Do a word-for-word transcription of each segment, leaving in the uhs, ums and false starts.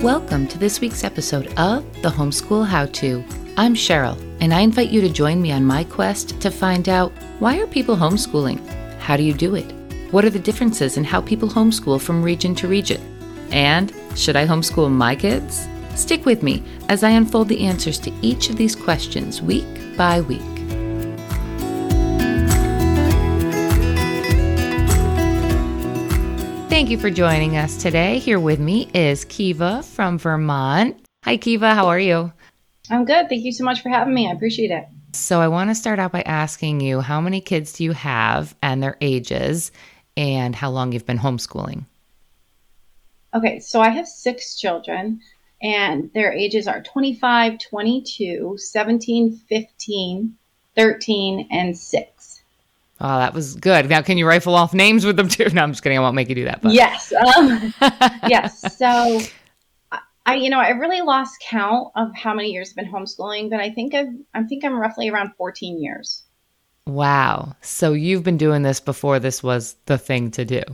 Welcome to this week's episode of The Homeschool How-To. I'm Cheryl, and I invite you to join me on my quest to find out, why are people homeschooling? How do you do it? What are the differences in how people homeschool from region to region? And should I homeschool my kids? Stick with me as I unfold the answers to each of these questions week by week. Thank you for joining us today. Here with me is Kiva from Vermont. Hi, Kiva. How are you? I'm good. Thank you so much for having me. I appreciate it. So I want to start out by asking you, how many kids do you have and their ages, and how long you've been homeschooling? Okay, so I have six children, and their ages are twenty-five, twenty-two, seventeen, fifteen, thirteen, and six. Oh, that was good. Now, can you rifle off names with them too? No, I'm just kidding. I won't make you do that. But. Yes. Um, yes. So, I, you know, I really lost count of how many years I've been homeschooling, but I think I've, I think I'm roughly around fourteen years. Wow. So you've been doing this before this was the thing to do.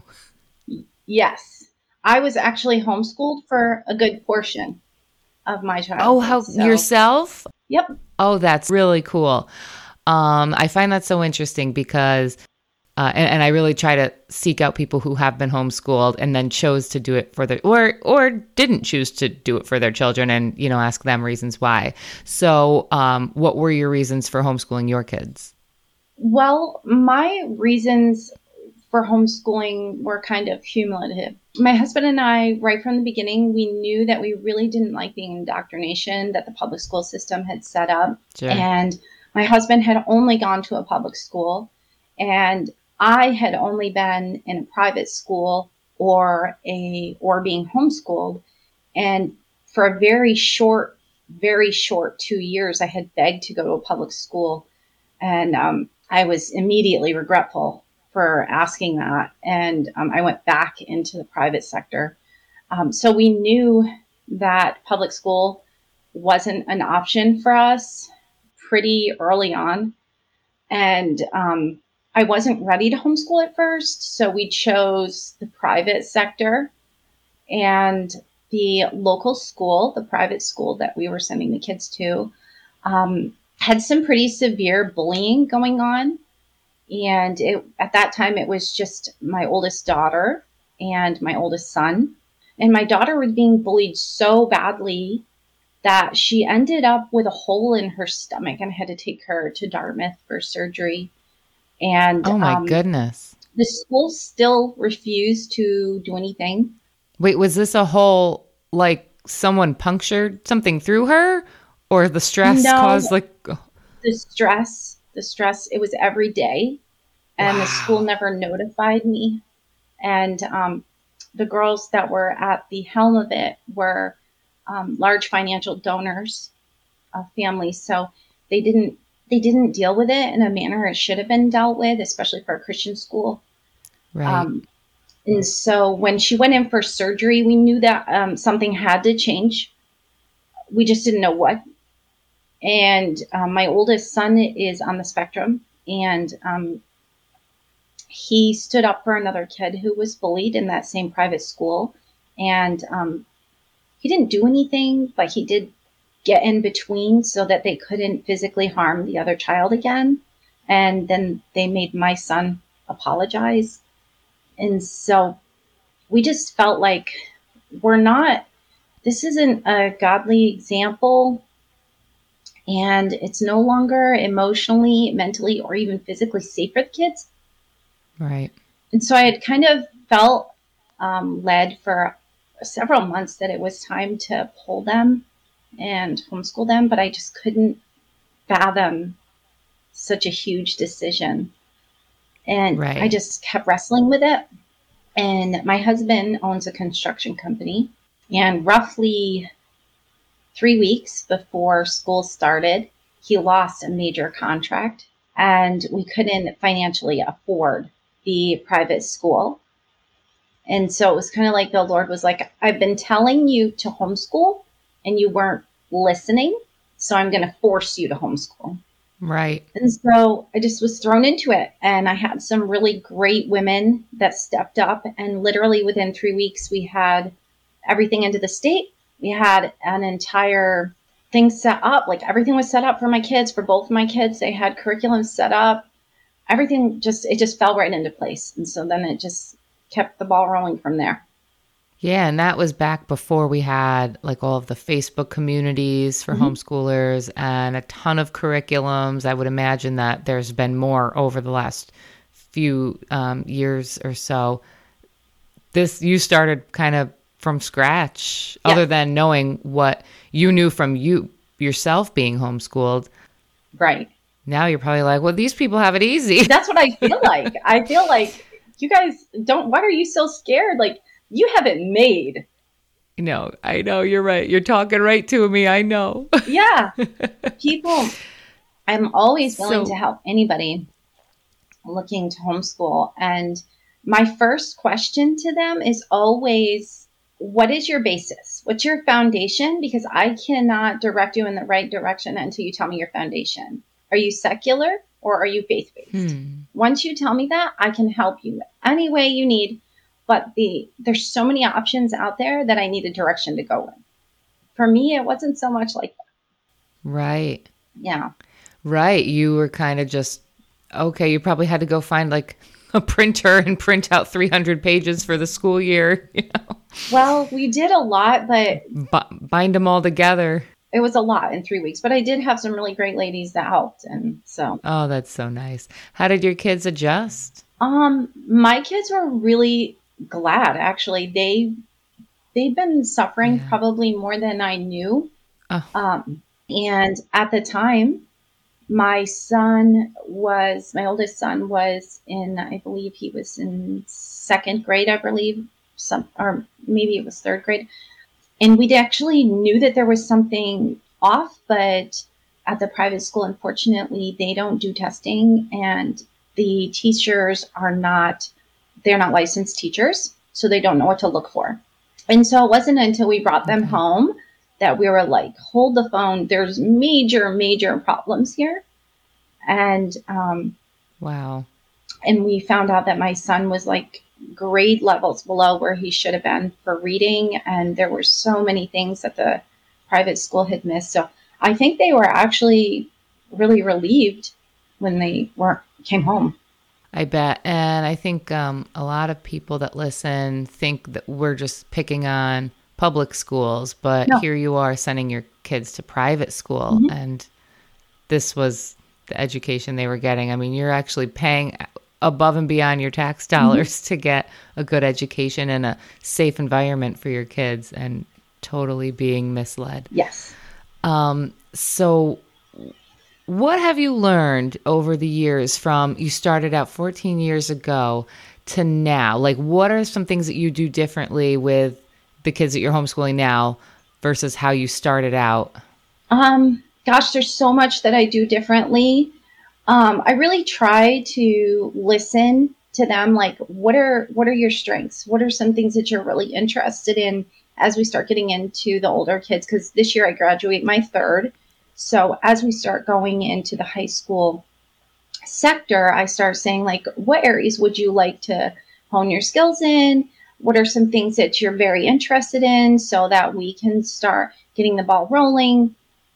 Yes. I was actually homeschooled for a good portion of my childhood. Oh, how so. Yourself? Yep. Oh, that's really cool. Um, I find that so interesting because, uh, and, and I really try to seek out people who have been homeschooled and then chose to do it for their, or, or didn't choose to do it for their children, and, you know, ask them reasons why. So, um, what were your reasons for homeschooling your kids? Well, my reasons for homeschooling were kind of cumulative. My husband and I, right from the beginning, we knew that we really didn't like the indoctrination that the public school system had set up. Sure. And my husband had only gone to a public school, and I had only been in a private school or a or being homeschooled. And for a very short, very short two years, I had begged to go to a public school, and um, I was immediately regretful for asking that. And um, I went back into the private sector. Um, so we knew that public school wasn't an option for us pretty early on. And um, I wasn't ready to homeschool at first. So we chose the private sector, and the local school, the private school that we were sending the kids to, um, had some pretty severe bullying going on. And it, at that time, it was just my oldest daughter and my oldest son. And my daughter was being bullied so badly that she ended up with a hole in her stomach, and I had to take her to Dartmouth for surgery. And oh my um, goodness, the school still refused to do anything. Wait, was this a hole, like someone punctured something through her, or the stress no, caused like the stress, the stress, it was every day, and wow. The school never notified me. And um, the girls that were at the helm of it were Um, large financial donors of families. So they didn't they didn't deal with it in a manner it should have been dealt with, especially for a Christian school. Right. Um, and so when she went in for surgery, we knew that um, something had to change. We just didn't know what. And um, my oldest son is on the spectrum, and um, he stood up for another kid who was bullied in that same private school. And um, he didn't do anything, but he did get in between so that they couldn't physically harm the other child again. And then they made my son apologize. And so we just felt like we're not, this isn't a godly example. And it's no longer emotionally, mentally, or even physically safe for the kids. Right. And so I had kind of felt um, led for several months that it was time to pull them and homeschool them, but I just couldn't fathom such a huge decision. And right. I just kept wrestling with it. And my husband owns a construction company, and roughly three weeks before school started, he lost a major contract, and we couldn't financially afford the private school. And so it was kind of like the Lord was like, I've been telling you to homeschool and you weren't listening, so I'm going to force you to homeschool. Right. And so I just was thrown into it. And I had some really great women that stepped up. And literally within three weeks, we had everything into the state. We had an entire thing set up. Like everything was set up for my kids, for both of my kids. They had curriculum set up. Everything just, it just fell right into place. And so then it just kept the ball rolling from there. Yeah, and that was back before we had like all of the Facebook communities for mm-hmm. homeschoolers and a ton of curriculums. I would imagine that there's been more over the last few um, years or so. This, you started kind of from scratch, yeah. other than knowing what you knew from you yourself being homeschooled. Right. Now you're probably like, well, these people have it easy. That's what I feel like. I feel like you guys don't, why are you so scared? Like, you have it made. No, I know. You're right. You're talking right to me. I know. Yeah. People, I'm always willing so, to help anybody looking to homeschool. And my first question to them is always, what is your basis? What's your foundation? Because I cannot direct you in the right direction until you tell me your foundation. Are you secular or are you faith-based? Hmm. Once you tell me that, I can help you any way you need. But the there's so many options out there that I need a direction to go in. For me, it wasn't so much like that. Right. Yeah. Right. You were kind of just, okay, you probably had to go find like a printer and print out three hundred pages for the school year. You know? Well, we did a lot, but... B- bind them all together. It was a lot in three weeks, but I did have some really great ladies that helped. And so... Oh, that's so nice. How did your kids adjust? Um, my kids were really... glad, actually. They they've been suffering yeah. probably more than I knew. Oh. Um, and at the time, my son was my oldest son was in, I believe he was in second grade, I believe, some or maybe it was third grade. And we actually knew that there was something off, but at the private school, unfortunately, they don't do testing, and the teachers are not. They're not licensed teachers, so they don't know what to look for. And so it wasn't until we brought them okay. home that we were like, hold the phone. There's major, major problems here. And um, wow. And we found out that my son was like grade levels below where he should have been for reading. And there were so many things that the private school had missed. So I think they were actually really relieved when they were came home. I bet. And I think um, a lot of people that listen think that we're just picking on public schools, but no. Here you are sending your kids to private school, mm-hmm. and this was the education they were getting. I mean, you're actually paying above and beyond your tax dollars mm-hmm. to get a good education and a safe environment for your kids, and totally being misled. Yes. Um, so what have you learned over the years from you started out fourteen years ago to now? Like, what are some things that you do differently with the kids that you're homeschooling now versus how you started out? Um, gosh, there's so much that I do differently. Um, I really try to listen to them. Like, what are, what are your strengths? What are some things that you're really interested in as we start getting into the older kids? Because this year I graduate my third. So as we start going into the high school sector, I start saying, like, what areas would you like to hone your skills in? What are some things that you're very interested in so that we can start getting the ball rolling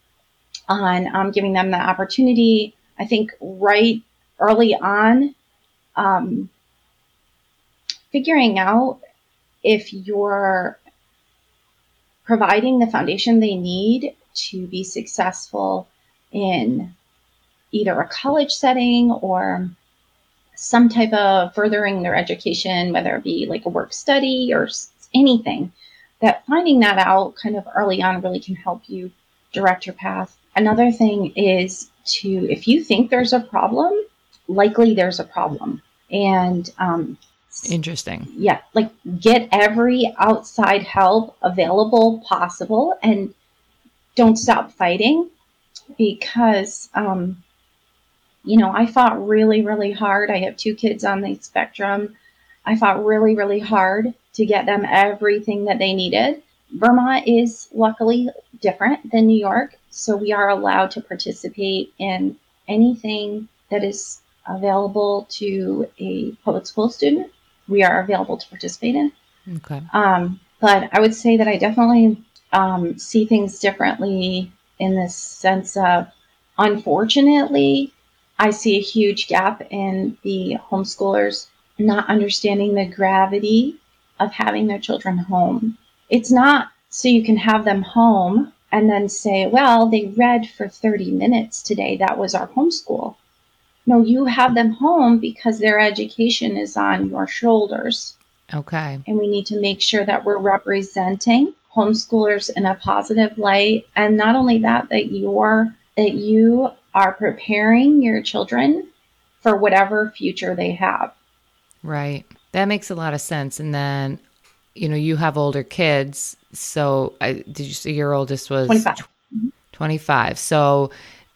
on um, giving them the opportunity? I think right early on, um, figuring out if you're providing the foundation they need to be successful in either a college setting or some type of furthering their education, whether it be like a work study or anything, that finding that out kind of early on really can help you direct your path. Another thing is to, if you think there's a problem, likely there's a problem. And um, interesting. Yeah, like get every outside help available possible, and don't stop fighting, because, um, you know, I fought really, really hard. I have two kids on the spectrum. I fought really, really hard to get them everything that they needed. Vermont is luckily different than New York, so we are allowed to participate in anything that is available to a public school student. We are available to participate in. Okay. Um, but I would say that I definitely um, see things differently in the sense of, unfortunately, I see a huge gap in the homeschoolers not understanding the gravity of having their children home. It's not so you can have them home and then say, well, they read for thirty minutes today. That was our homeschool. No, you have them home because their education is on your shoulders. Okay. And we need to make sure that we're representing homeschoolers in a positive light. And not only that, that you're, that you are preparing your children for whatever future they have. Right. That makes a lot of sense. And then, you know, you have older kids. So I, did you say your oldest was twenty-five? tw- twenty-five. So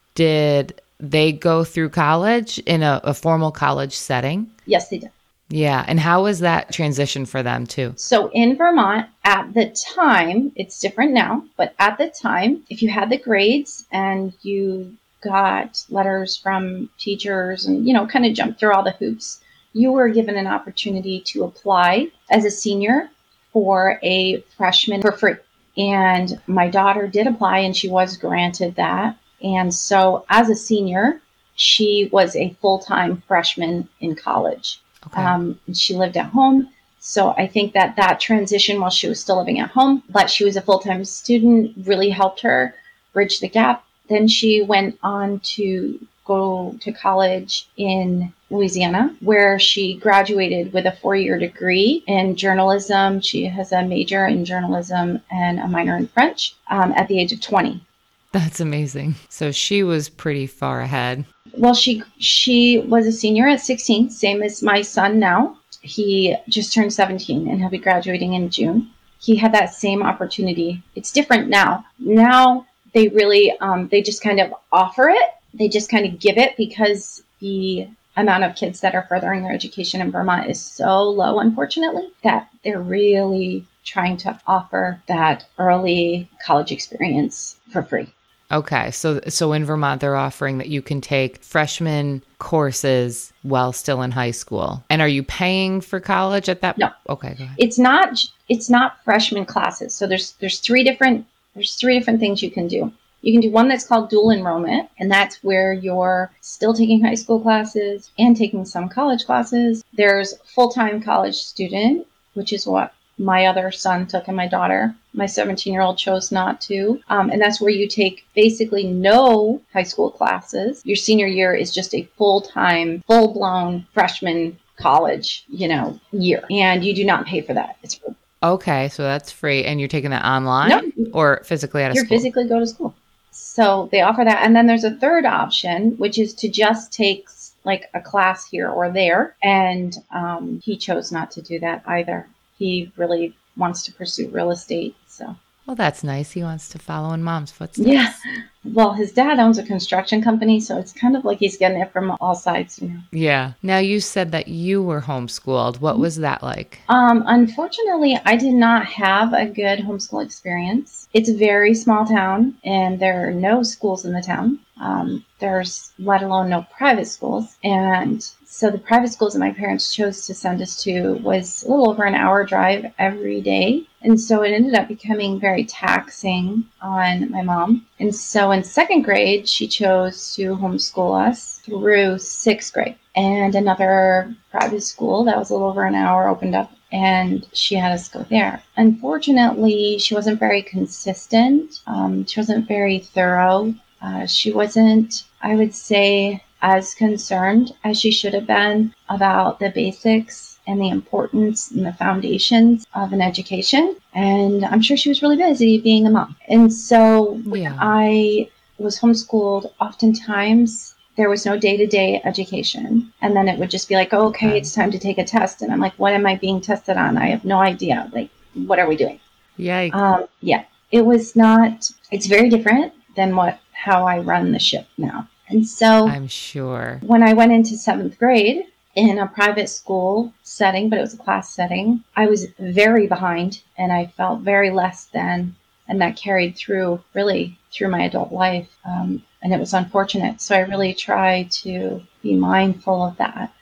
did they go through college in a, a formal college setting? Yes, they did. Yeah. And how was that transition for them too? So in Vermont, at the time, it's different now, but at the time, if you had the grades and you got letters from teachers and, you know, kind of jumped through all the hoops, you were given an opportunity to apply as a senior for a freshman for free. And my daughter did apply and she was granted that. And so as a senior, she was a full-time freshman in college. Okay. Um, she lived at home. So I think that that transition while she was still living at home, but she was a full-time student, really helped her bridge the gap. Then she went on to go to college in Louisiana, where she graduated with a four-year degree in journalism. She has a major in journalism and a minor in French um, at the age of twenty. That's amazing. So she was pretty far ahead. Well, she she was a senior at sixteen, same as my son now. He just turned seventeen and he'll be graduating in June. He had that same opportunity. It's different now. Now they really, um, they just kind of offer it. They just kind of give it because the amount of kids that are furthering their education in Vermont is so low, unfortunately, that they're really trying to offer that early college experience for free. Okay. So so in Vermont, they're offering that you can take freshman courses while still in high school. And are you paying for college at that? No. Okay, go ahead. It's not it's not freshman classes. So there's there's three different there's three different things you can do. You can do one that's called dual enrollment, and that's where you're still taking high school classes and taking some college classes. There's full-time college student, which is what my other son took and my daughter. My seventeen-year-old chose not to. Um, and that's where you take basically no high school classes. Your senior year is just a full-time, full-blown freshman college, you know, year. And you do not pay for that. It's free. Okay, so that's free. And you're taking that online No. or physically at a You school? physically go to school. So they offer that. And then there's a third option, which is to just take like a class here or there. And um, he chose not to do that either. He really wants to pursue real estate. So, Well, that's nice. He wants to follow in mom's footsteps. yeah. Well, his dad owns a construction company, so it's kind of like he's getting it from all sides, you know. Yeah. Now, you said that you were homeschooled. What was that like? Um, unfortunately, I did not have a good homeschool experience. It's a very small town, and there are no schools in the town. Um, there's let alone no private schools. And so the private schools that my parents chose to send us to was a little over an hour drive every day. And so it ended up becoming very taxing on my mom. And so in second grade, she chose to homeschool us through sixth grade. And another private school that was a little over an hour opened up, and she had us go there. Unfortunately, she wasn't very consistent. Um, she wasn't very thorough. Uh, she wasn't, I would say, as concerned as she should have been about the basics and the importance and the foundations of an education. And I'm sure she was really busy being a mom. And so when Yeah. I was homeschooled, oftentimes there was no day-to-day education. And then it would just be like, oh, okay, it's time to take a test. And I'm like, what am I being tested on? I have no idea. Like, what are we doing? Yikes. Um, yeah, it was not, it's very different than what, how I run the ship now. And so I'm sure. when I went into seventh grade in a private school setting, but it was a class setting, I was very behind and I felt very less than, and that carried through really through my adult life. Um, and it was unfortunate. So I really try to be mindful of that.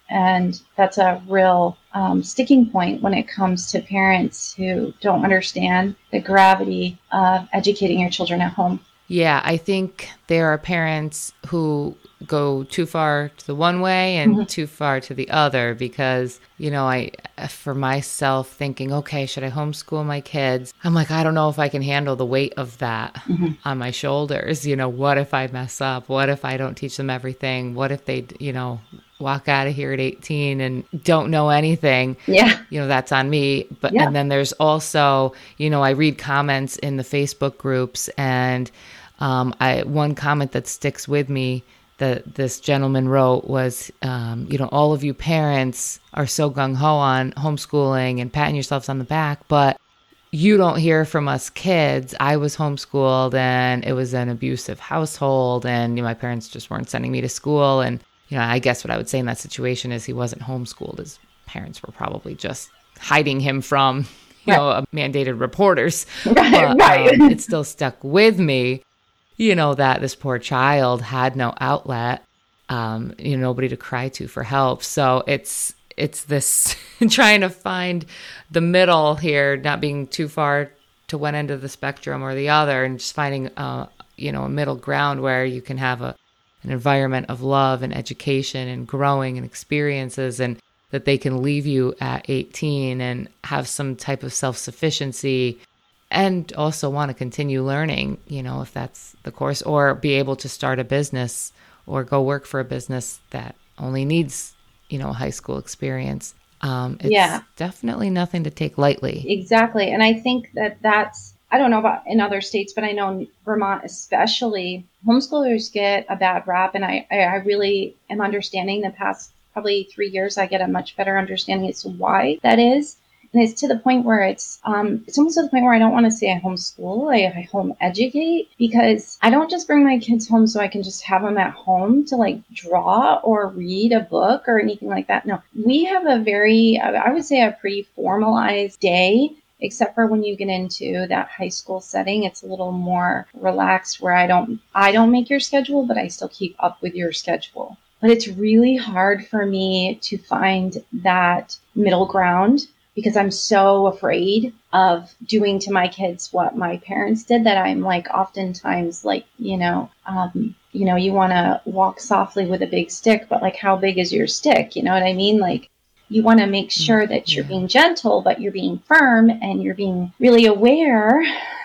And that's a real um, sticking point when it comes to parents who don't understand the gravity of educating your children at home. Yeah, I think there are parents who go too far to the one way and mm-hmm. too far to the other because, you know, I, for myself thinking, okay, should I homeschool my kids? I'm like, I don't know if I can handle the weight of that mm-hmm. on my shoulders. You know, what if I mess up? What if I don't teach them everything? What if they, you know, walk out of here at eighteen and don't know anything? Yeah. You know, that's on me. But, yeah. and then there's also, you know, I read comments in the Facebook groups and um, I, one comment that sticks with me that this gentleman wrote was, um, you know, all of you parents are so gung-ho on homeschooling and patting yourselves on the back, but you don't hear from us kids. I was homeschooled and it was an abusive household and you know, my parents just weren't sending me to school. And, you know, I guess what I would say in that situation is he wasn't homeschooled. His parents were probably just hiding him from, you right. know, mandated reporters. Right, but, right. Um, it still stuck with me. You know, that this poor child had no outlet, um, you know, nobody to cry to for help. So it's it's this trying to find the middle here, not being too far to one end of the spectrum or the other, and just finding, uh, you know, a middle ground where you can have a an environment of love and education and growing and experiences, and that they can leave you at eighteen and have some type of self-sufficiency and also want to continue learning, you know, if that's the course, or be able to start a business or go work for a business that only needs, you know, a high school experience. Um, it's yeah. definitely nothing to take lightly. Exactly. And I think that that's, I don't know about in other states, but I know in Vermont especially, homeschoolers get a bad rap. And I, I really am understanding the past probably three years, I get a much better understanding as to why that is. And it's to the point where it's um, it's almost to the point where I don't want to say I homeschool, I, I home educate, because I don't just bring my kids home so I can just have them at home to like draw or read a book or anything like that. No, we have a very, I would say a pretty formalized day, except for when you get into that high school setting. It's a little more relaxed where I don't, I don't make your schedule, but I still keep up with your schedule. But it's really hard for me to find that middle ground, because I'm so afraid of doing to my kids what my parents did, that I'm like oftentimes like, you know, um, you know, you want to walk softly with a big stick, but like, how big is your stick? You know what I mean? Like, you want to make sure that you're yeah. being gentle, but you're being firm and you're being really aware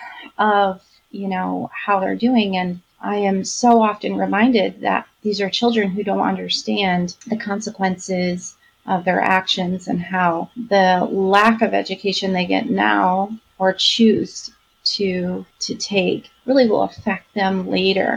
of, you know, how they're doing. And I am so often reminded that these are children who don't understand the consequences of their actions and how the lack of education they get now or choose to to take really will affect them later.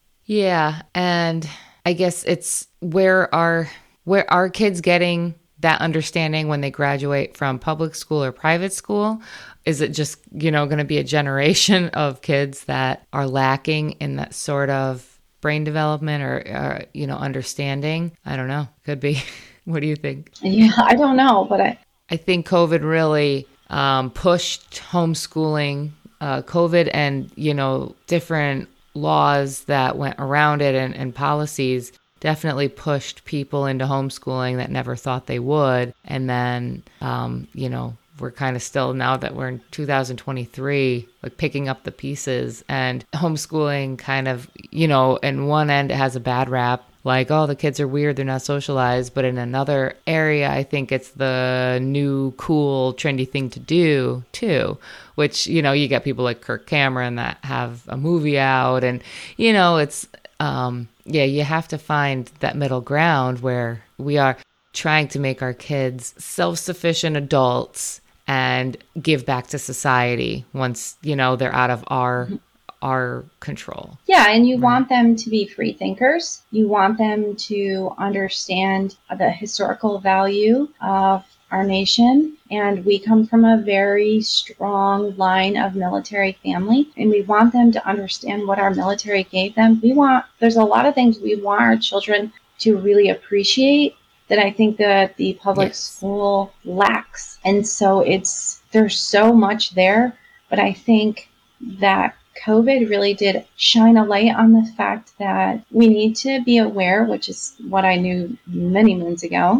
Yeah, and I guess it's where are where are kids getting that understanding when they graduate from public school or private school? Is it just, you know, going to be a generation of kids that are lacking in that sort of brain development or, or you know, understanding? I don't know. Could be. What do you think? Yeah, I don't know, but I... I think COVID really um, pushed homeschooling. Uh, COVID and, you know, different laws that went around it and, and policies definitely pushed people into homeschooling that never thought they would. And then, um, you know, we're kind of still, now that we're in two thousand twenty-three, like picking up the pieces, and homeschooling kind of, you know, in one end it has a bad rap. Like, oh, the kids are weird, they're not socialized. But in another area, I think it's the new, cool, trendy thing to do, too. Which, you know, you get people like Kirk Cameron that have a movie out. And, you know, it's, um, yeah, you have to find that middle ground where we are trying to make our kids self-sufficient adults and give back to society once, you know, they're out of our our control. Yeah, and you right. want them to be free thinkers. You want them to understand the historical value of our nation. And we come from a very strong line of military family, and we want them to understand what our military gave them. We want, there's a lot of things we want our children to really appreciate that I think that the public yes. school lacks. And so it's, there's so much there, but I think that COVID really did shine a light on the fact that we need to be aware, which is what I knew many moons ago,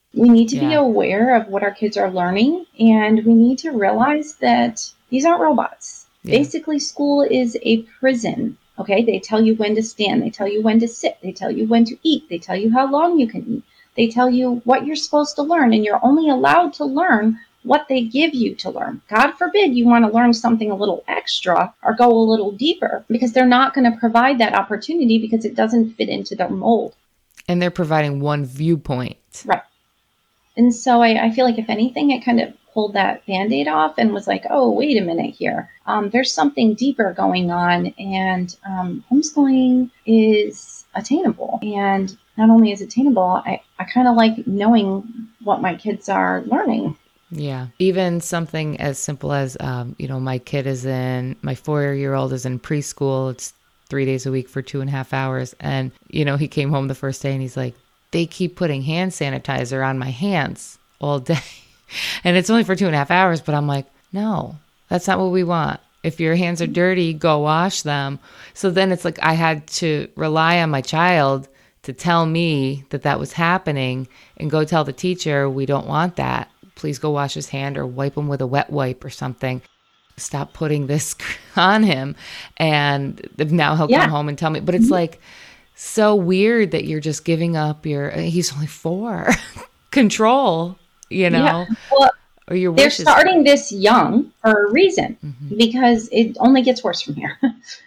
We need to be Yeah. aware of what our kids are learning, and we need to realize that these aren't robots. Yeah. Basically, school is a prison. Okay, they tell you when to stand, they tell you when to sit, they tell you when to eat, they tell you how long you can eat, they tell you what you're supposed to learn, and you're only allowed to learn what they give you to learn. God forbid you want to learn something a little extra or go a little deeper, because they're not going to provide that opportunity because it doesn't fit into their mold. And they're providing one viewpoint. Right. And so I, I feel like, if anything, it kind of pulled that Band-Aid off and was like, oh, wait a minute here. Um, there's something deeper going on, and um, homeschooling is attainable. And not only is it attainable, I, I kind of like knowing what my kids are learning. Yeah. Even something as simple as, um, you know, my kid is in, my four-year-old is in preschool. It's three days a week for two and a half hours. And, you know, he came home the first day and he's like, they keep putting hand sanitizer on my hands all day. And it's only for two and a half hours. But I'm like, no, that's not what we want. If your hands are dirty, go wash them. So then it's like I had to rely on my child to tell me that that was happening and go tell the teacher, we don't want that. Please go wash his hand or wipe him with a wet wipe or something. Stop putting this on him. And now he'll Yeah. come home and tell me. But it's Mm-hmm. like so weird that you're just giving up your, he's only four, control, you know, Yeah. Well, or your they're wishes. starting this young for a reason, Mhm. because it only gets worse from here.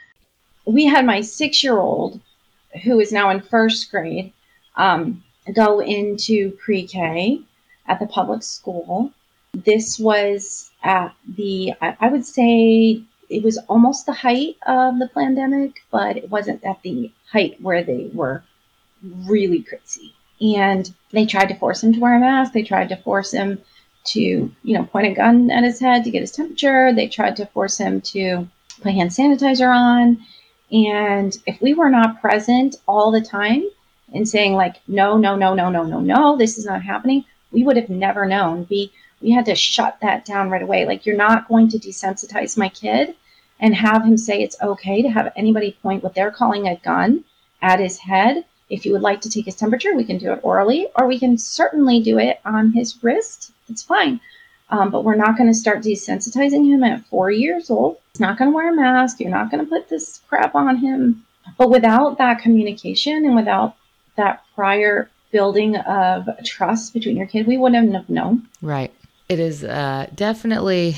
We had my six-year-old, who is now in first grade, um, go into pre-K at the public school. This was at the, I, I would say it was almost the height of the pandemic, but it wasn't at the height where they were really crazy. And they tried to force him to wear a mask. They tried to force him to, you know, point a gun at his head to get his temperature. They tried to force him to put hand sanitizer on. And if we were not present all the time and saying like, no, no, no, no, no, no, no, this is not happening, we would have never known. We, we had to shut that down right away. Like, you're not going to desensitize my kid and have him say it's okay to have anybody point what they're calling a gun at his head. If you would like to take his temperature, we can do it orally, or we can certainly do it on his wrist. It's fine. Um, but we're not going to start desensitizing him at four years old. He's not going to wear a mask. You're not going to put this crap on him. But without that communication and without that prior building of trust between your kid, we wouldn't have known. Right. It is uh, definitely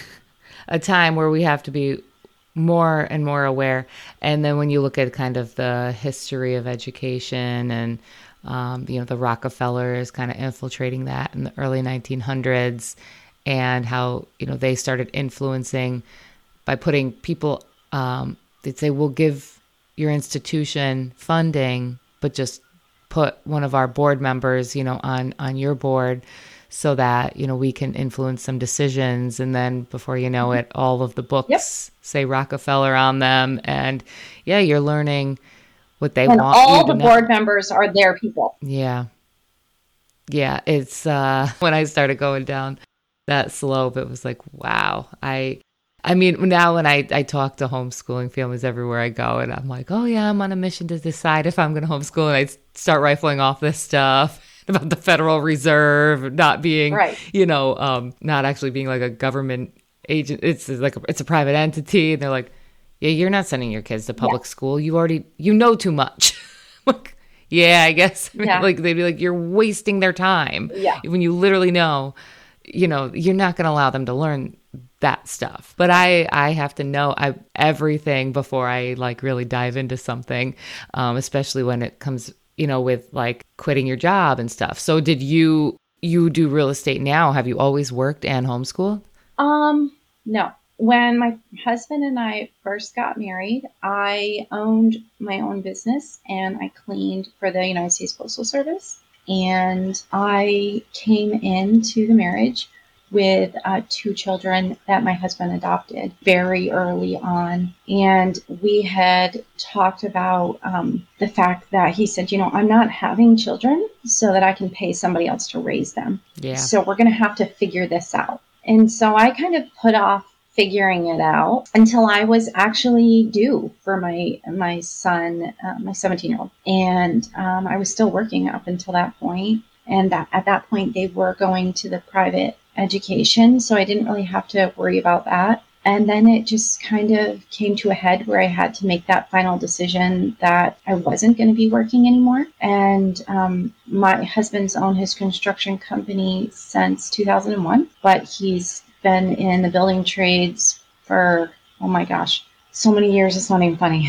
a time where we have to be more and more aware. And then when you look at kind of the history of education and, um, you know, the Rockefellers kind of infiltrating that in the early nineteen hundreds, and how, you know, they started influencing by putting people, um, they'd say, we'll give your institution funding, but just put one of our board members, you know, on, on your board so that, you know, we can influence some decisions. And then before you know it, all of the books Yep. say Rockefeller on them. And yeah, you're learning what they And want all you to the know. board members are their people. Yeah. Yeah. It's, uh, when I started going down that slope, it was like, wow. I, I mean, now when I, I talk to homeschooling families everywhere I go, and I'm like, oh yeah, I'm on a mission to decide if I'm going to homeschool. And I start rifling off this stuff about the Federal Reserve not being, Right. you know, um, not actually being like a government agent. It's like, a, it's a private entity. And they're like, yeah, you're not sending your kids to public Yeah. school. You already, you know too much. Like, yeah, I guess. Yeah. Like they'd be like, you're wasting their time. Yeah. When you literally know, you know, you're not going to allow them to learn that stuff. But I, I have to know I, everything before I like really dive into something, um, especially when it comes, you know, with like quitting your job and stuff. So did you, you do real estate now? Have you always worked and homeschooled? Um, no. When my husband and I first got married, I owned my own business and I cleaned for the United States Postal Service. And I came into the marriage with uh, two children that my husband adopted very early on. And we had talked about um, the fact that he said, you know, I'm not having children so that I can pay somebody else to raise them. Yeah. So we're going to have to figure this out. And so I kind of put off figuring it out until I was actually due for my my son, uh, my seventeen-year-old. And um, I was still working up until that point. And that at that point, they were going to the private education. So I didn't really have to worry about that. And then it just kind of came to a head where I had to make that final decision that I wasn't going to be working anymore. And um, my husband's owned his construction company since two thousand one, but he's been in the building trades for, oh my gosh, so many years. It's not even funny.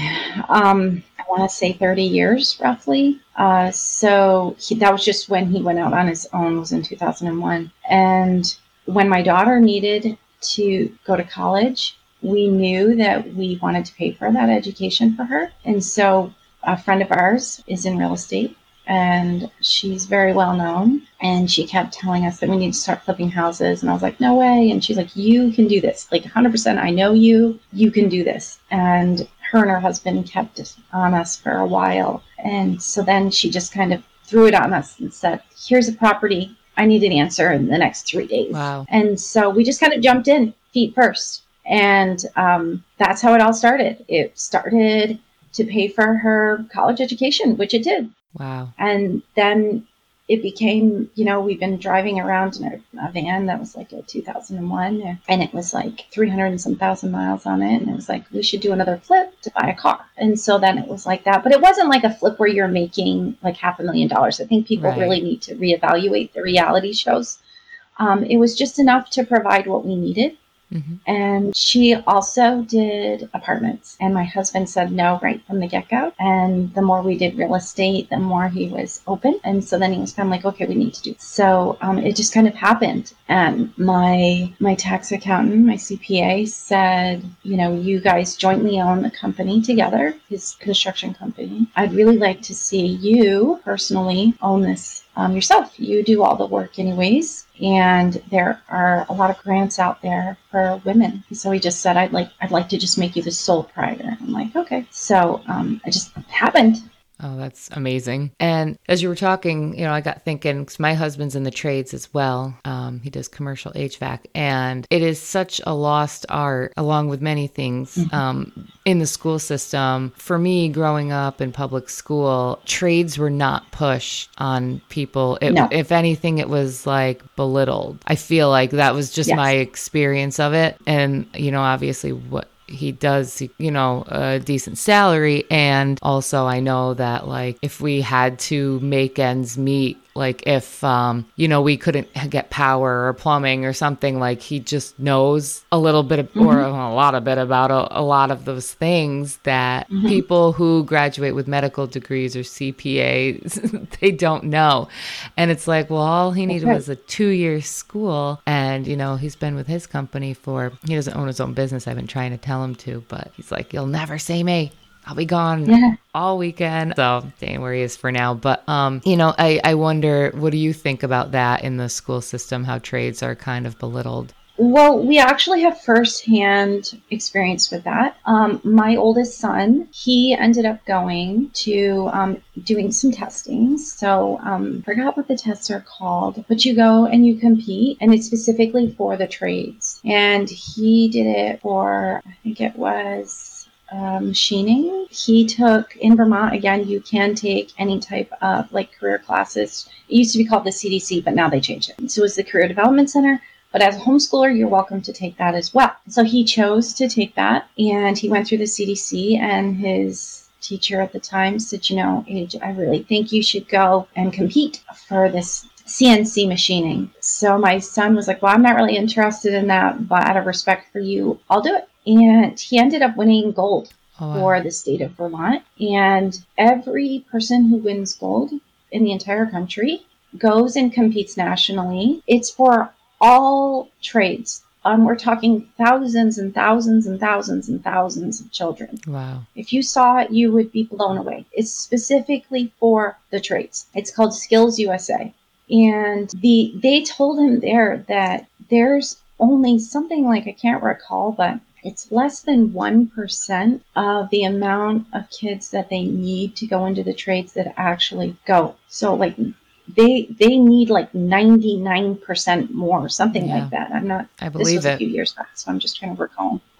Um, I want to say thirty years roughly. Uh, so he, that was just when he went out on his own, was in two thousand one. And when my daughter needed to go to college, we knew that we wanted to pay for that education for her. And so a friend of ours is in real estate, and she's very well known. And she kept telling us that we need to start flipping houses. And I was like, no way. And she's like, you can do this. Like one hundred percent, I know you, you can do this. And her and her husband kept it on us for a while. And so then she just kind of threw it on us and said, here's a property. I need an answer in the next three days. Wow. And so we just kind of jumped in feet first. And um, that's how it all started. It started to pay for her college education, which it did. Wow. And then it became, you know, we've been driving around in a, a van that was like a two thousand one, and it was like three hundred and some thousand miles on it. And it was like, we should do another flip to buy a car. And so then it was like that. But it wasn't like a flip where you're making like half a million dollars. I think people Right. really need to reevaluate the reality shows. Um, it was just enough to provide what we needed. Mm-hmm. And she also did apartments. And my husband said no right from the get-go. And the more we did real estate, the more he was open. And so then he was kind of like, okay, we need to do it. So um, it just kind of happened. And my my tax accountant, my C P A said, you know, you guys jointly own the company together, his construction company. I'd really like to see you personally own this um, yourself. You do all the work anyways. And there are a lot of grants out there for women. So he just said, I'd like I'd like to just make you the sole proprietor. I'm like, okay. So um, it just happened. Oh, that's amazing. And as you were talking, you know, I got thinking, because my husband's in the trades as well. Um, he does commercial H V A C, and it is such a lost art, along with many things, mm-hmm. um, in the school system. For me, growing up in public school, trades were not pushed on people. It, no. If anything, it was like belittled. I feel like that was just yes. my experience of it. And, you know, obviously what he does, you know, a decent salary. And also I know that like if we had to make ends meet, like if, um, you know, we couldn't get power or plumbing or something, like he just knows a little bit of, mm-hmm. or a lot of bit about a, a lot of those things that mm-hmm. people who graduate with medical degrees or C P As, they don't know. And it's like, well, all he needed okay. was a two-year school. And, you know, he's been with his company for, he doesn't own his own business. I've been trying to tell him to, but he's like, you'll never see me. I'll be gone yeah. all weekend. So staying where he is for now. But, um, you know, I, I wonder, what do you think about that in the school system, how trades are kind of belittled? Well, we actually have firsthand experience with that. Um, my oldest son, he ended up going to um, doing some testing. So um, I forgot what the tests are called, but you go and you compete, and it's specifically for the trades. And he did it for, I think it was... Um, machining. He took, in Vermont, again, you can take any type of like career classes. It used to be called the C D C, but now they changed it. So it's the Career Development Center. But as a homeschooler, you're welcome to take that as well. So he chose to take that, and he went through the C D C, and his teacher at the time said, you know, Age, I really think you should go and compete for this C N C machining. So my son was like, well, I'm not really interested in that, but out of respect for you, I'll do it. And he ended up winning gold oh, wow. for the state of Vermont. And every person who wins gold in the entire country goes and competes nationally. It's for all trades. Um, we're talking thousands and thousands and thousands and thousands of children. Wow. If you saw it, you would be blown away. It's specifically for the trades. It's called Skills U S A. And the they told him there that there's only something like, I can't recall, but it's less than one percent of the amount of kids that they need to go into the trades that actually go. So like they they need like ninety-nine percent more, something yeah. like that. I'm not, I believe this was it. a few years back, so I'm just trying to recall. But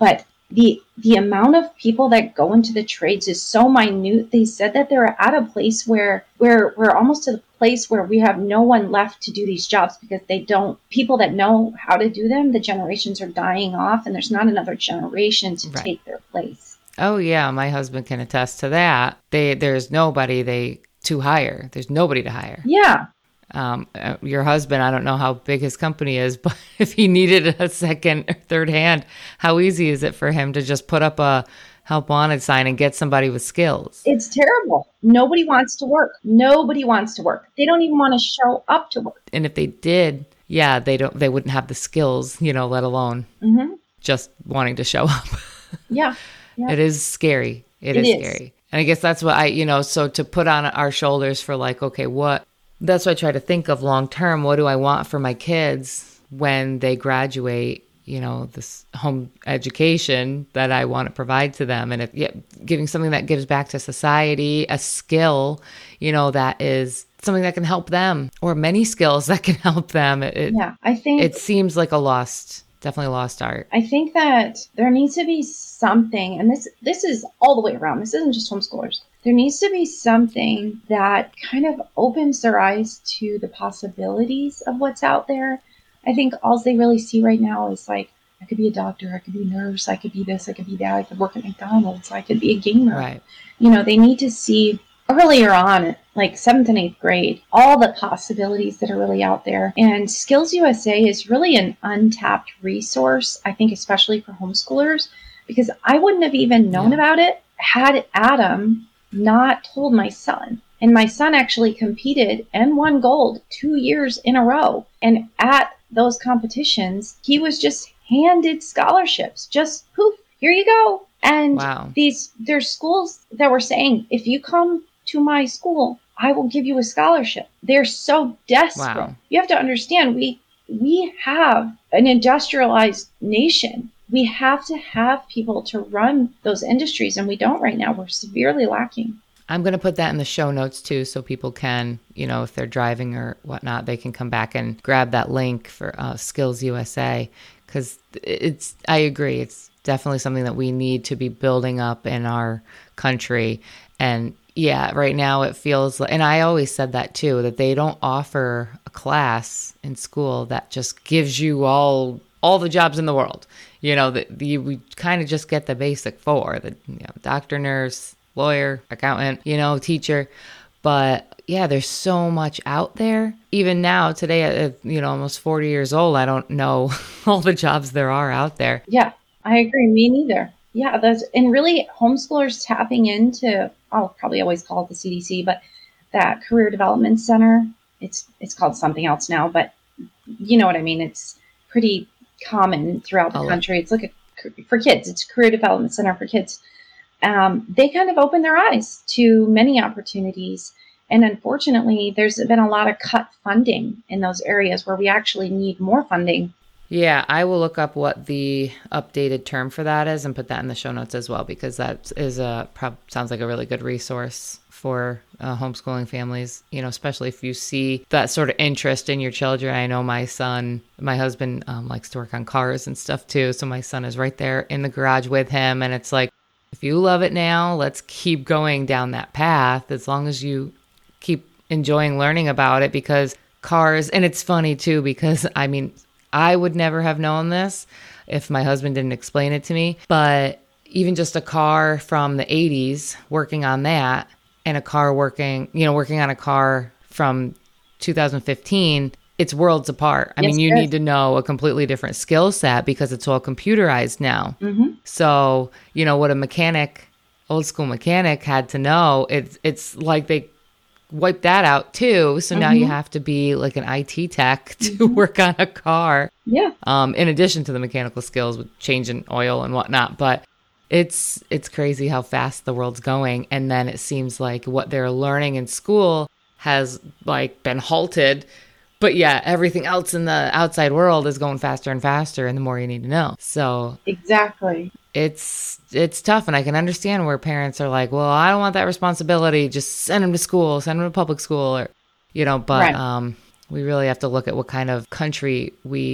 the the amount of people that go into the trades is so minute. They said that they're at a place where where we're almost to the place where we have no one left to do these jobs because they don't, people that know how to do them, the generations are dying off and there's not another generation to Right. take their place. Oh yeah, my husband can attest to that. They there's nobody they to hire. There's nobody to hire. Yeah. Um, uh, your husband, I don't know how big his company is, but if he needed a second or third hand, how easy is it for him to just put up a help wanted sign and get somebody with skills? It's terrible. Nobody wants to work. Nobody wants to work. They don't even want to show up to work. And if they did, yeah, they don't. They wouldn't have the skills, you know, let alone Mm-hmm. just wanting to show up. Yeah. Yeah. It is scary. It, It is, is. scary. And I guess that's what I, you know, so to put on our shoulders for like, okay, what, that's what I try to think of long term. What do I want for my kids when they graduate, you know, this home education that I want to provide to them? And if, yeah, giving something that gives back to society, a skill, you know, that is something that can help them, or many skills that can help them. It, it, Yeah. I think it seems like a lost, definitely a lost art. I think that there needs to be something, and this this is all the way around. This isn't just homeschoolers. There needs to be something that kind of opens their eyes to the possibilities of what's out there. I think all they really see right now is like, I could be a doctor, I could be a nurse, I could be this, I could be that, I could work at McDonald's, I could be a gamer. Right. You know, they need to see earlier on, like seventh and eighth grade, all the possibilities that are really out there. And Skills U S A is really an untapped resource, I think, especially for homeschoolers, because I wouldn't have even known Yeah. about it had Adam not told my son. And my son actually competed and won gold two years in a row. And at those competitions, he was just handed scholarships. Just poof, here you go. And Wow. these there's schools that were saying, if you come to my school, I will give you a scholarship. They're so desperate. Wow. You have to understand, we we have an industrialized nation. We have to have people to run those industries, and we don't right now. We're severely lacking. I'm going to put that in the show notes too, so people can, you know, if they're driving or whatnot, they can come back and grab that link for uh, Skills U S A, because it's, I agree, it's definitely something that we need to be building up in our country. And yeah, right now it feels like, and I always said that too, that they don't offer a class in school that just gives you all all the jobs in the world. You know, that you we kind of just get the basic four, the you know, doctor, nurse, lawyer, accountant, you know, teacher. But yeah, there's so much out there. Even now, today, at you know, almost forty years old, I don't know all the jobs there are out there. Yeah, I agree. Me neither. Yeah, that's, and really homeschoolers tapping into, I'll probably always call it the C D C, but that Career Development Center, it's it's called something else now, but you know what I mean. It's pretty common throughout the Oh, country. It's like a, for kids, it's Career Development Center for kids. Um, they kind of open their eyes to many opportunities. And unfortunately, there's been a lot of cut funding in those areas where we actually need more funding. Yeah, I will look up what the updated term for that is and put that in the show notes as well, because that is a prob- sounds like a really good resource for uh, homeschooling families, you know, especially if you see that sort of interest in your children. I know my son, my husband um, likes to work on cars and stuff too. So my son is right there in the garage with him. And it's like, if you love it now, let's keep going down that path as long as you keep enjoying learning about it, because cars, and it's funny too, because I mean, I would never have known this if my husband didn't explain it to me, but even just a car from the eighties, working on that, and a car working, you know, working on a car from two thousand fifteen, it's worlds apart. I Yes, mean, you it is. need to know a completely different skill set because it's all computerized now. Mm-hmm. So, you know, what a mechanic, old school mechanic had to know, it's it's like they wiped that out too. So now you Mhm. have to be like an I T tech to work on a car, Yeah. um, in addition to the mechanical skills with changing oil and whatnot. But it's it's crazy how fast the world's going. And then it seems like what they're learning in school has like been halted. But yeah, everything else in the outside world is going faster and faster, and the more you need to know. So Exactly. it's it's tough, and I can understand where parents are like, well, I don't want that responsibility. Just send them to school, send them to public school, or you know. But Right. um, we really have to look at what kind of country we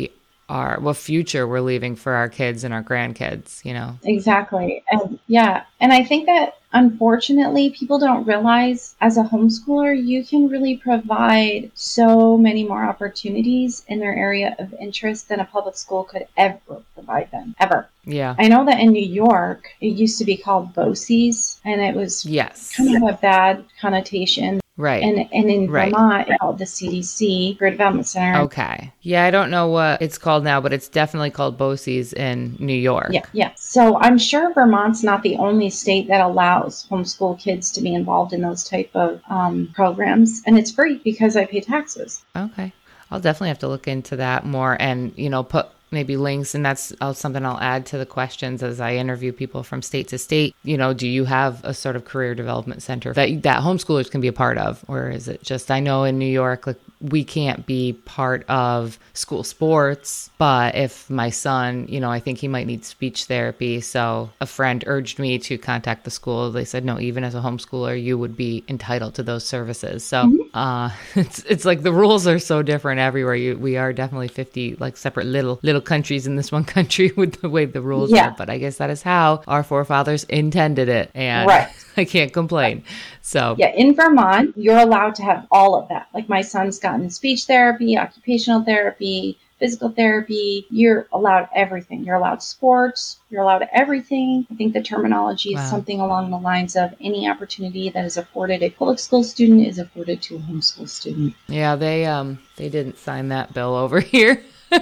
our what future we're leaving for our kids and our grandkids, you know? Exactly. And yeah. And I think that unfortunately people don't realize as a homeschooler, you can really provide so many more opportunities in their area of interest than a public school could ever provide them, ever. Yeah. I know that in New York, it used to be called BOCES, and it was yes. kind of a bad connotation. Right. And and in right. Vermont, it's called the C D C, Career Development Center. Okay. Yeah, I don't know what it's called now, but it's definitely called BOCES in New York. Yeah, yeah. So I'm sure Vermont's not the only state that allows homeschool kids to be involved in those type of um, programs. And it's free because I pay taxes. Okay. I'll definitely have to look into that more and, you know, put maybe links, and that's uh, something I'll add to the questions as I interview people from state to state. You know, do you have a sort of career development center that that homeschoolers can be a part of, or is it just, I know in New York, like we can't be part of school sports, but if my son, you know, I think he might need speech therapy. So a friend urged me to contact the school. They said, no, even as a homeschooler, you would be entitled to those services. So mm-hmm. uh, it's it's like the rules are so different everywhere. You, we are definitely fifty like separate little little countries in this one country with the way the rules yeah. are. But I guess that is how our forefathers intended it. And right. I can't complain. So yeah, in Vermont, you're allowed to have all of that. Like my son's gotten speech therapy, occupational therapy, physical therapy. You're allowed everything. You're allowed sports. You're allowed everything. I think the terminology is wow. something along the lines of any opportunity that is afforded a public school student is afforded to a homeschool student. Yeah, they um they didn't sign that bill over here.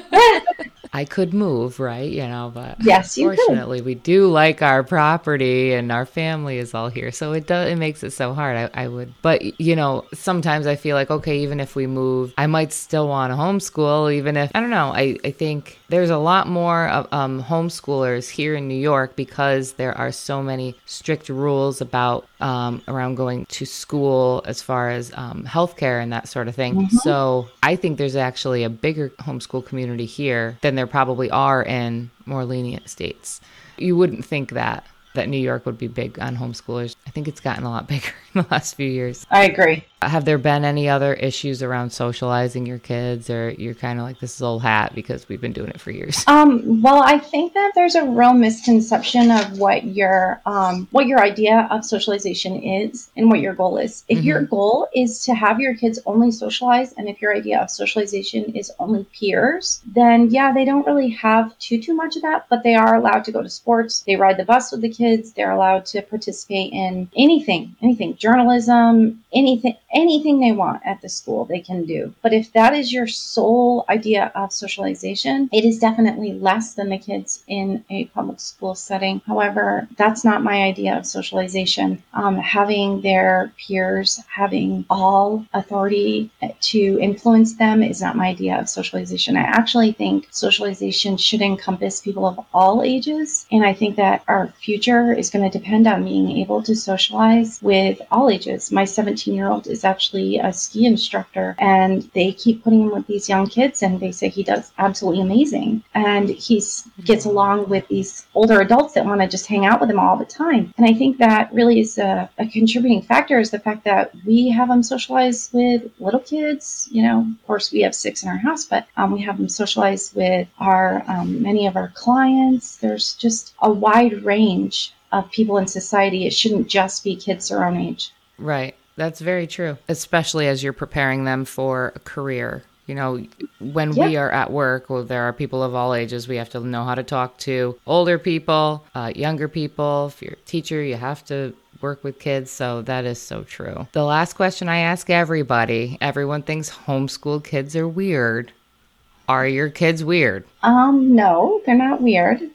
I could move, right? You know, but yes, you fortunately, could. we do like our property and our family is all here. So it does, it makes it so hard. I, I would, but you know, sometimes I feel like, okay, even if we move, I might still want to homeschool, even if, I don't know, I, I think there's a lot more of, um, homeschoolers here in New York because there are so many strict rules about, um, around going to school as far as, um, healthcare and that sort of thing. Mm-hmm. So I think there's actually a bigger homeschool community here than there probably are in more lenient states. You wouldn't think that, that New York would be big on homeschoolers. I think it's gotten a lot bigger in the last few years. I agree. Have there been any other issues around socializing your kids, or you're kind of like, this is old hat because we've been doing it for years? Um, well, I think that there's a real misconception of what your um, what your idea of socialization is and what your goal is. If mm-hmm. your goal is to have your kids only socialize, and if your idea of socialization is only peers, then yeah, they don't really have too, too much of that, but they are allowed to go to sports. They ride the bus with the kids. They're allowed to participate in anything, anything, journalism, anything, anything they want at the school they can do. But if that is your sole idea of socialization, it is definitely less than the kids in a public school setting. However, that's not my idea of socialization. Um, having their peers, having all authority to influence them is not my idea of socialization. I actually think socialization should encompass people of all ages. And I think that our future is going to depend on being able to socialize with all ages. My seventeen-year-old is actually a ski instructor, and they keep putting him with these young kids, and they say he does absolutely amazing. And he gets along with these older adults that want to just hang out with him all the time. And I think that really is a, a contributing factor, is the fact that we have them socialize with little kids. You know, of course, we have six in our house, but um, we have them socialize with our um, many of our clients. There's just a wide range of people in society. It shouldn't just be kids their own age. Right. That's very true, especially as you're preparing them for a career. You know, when yeah. we are at work, well, there are people of all ages. We have to know how to talk to older people, uh, younger people. If you're a teacher, you have to work with kids. So that is so true. The last question I ask everybody, everyone thinks homeschool kids are weird. Are your kids weird? Um, no, they're not weird.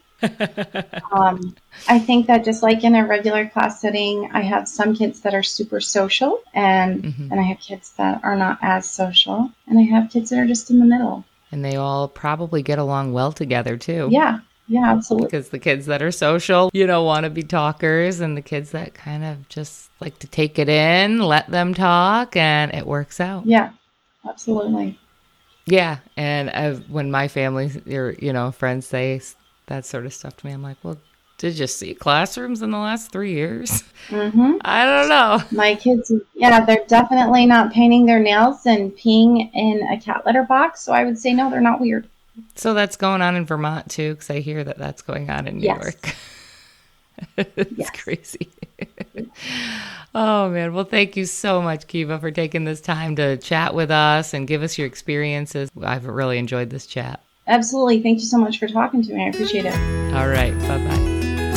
um, I think that just like in a regular class setting, I have some kids that are super social, and mm-hmm. and I have kids that are not as social, and I have kids that are just in the middle. And they all probably get along well together too. Yeah, yeah, absolutely. Because the kids that are social, you know, want to be talkers, and the kids that kind of just like to take it in, let them talk, and it works out. Yeah, absolutely. Yeah, and I've, when my family or you know friends say that sort of stuff to me, I'm like, well, did you see classrooms in the last three years? Mm-hmm. I don't know. My kids, yeah, they're definitely not painting their nails and peeing in a cat litter box. So I would say, no, they're not weird. So that's going on in Vermont too, because I hear that that's going on in New Yes. York. It's Yes. crazy. Oh, man. Well, thank you so much, Kiva, for taking this time to chat with us and give us your experiences. I've really enjoyed this chat. Absolutely. Thank you so much for talking to me. I appreciate it. All right. Bye-bye.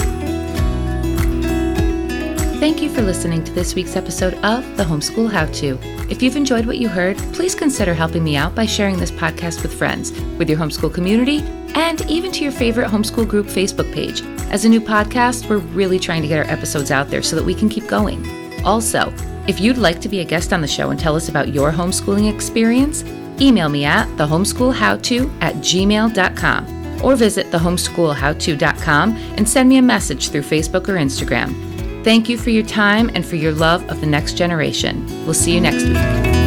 Thank you for listening to this week's episode of The Homeschool How-To. If you've enjoyed what you heard, please consider helping me out by sharing this podcast with friends, with your homeschool community, and even to your favorite homeschool group Facebook page. As a new podcast, we're really trying to get our episodes out there so that we can keep going. Also, if you'd like to be a guest on the show and tell us about your homeschooling experience, email me at thehomeschoolhowto at gmail dot com or visit the homeschool how to dot com and send me a message through Facebook or Instagram. Thank you for your time and for your love of the next generation. We'll see you next week.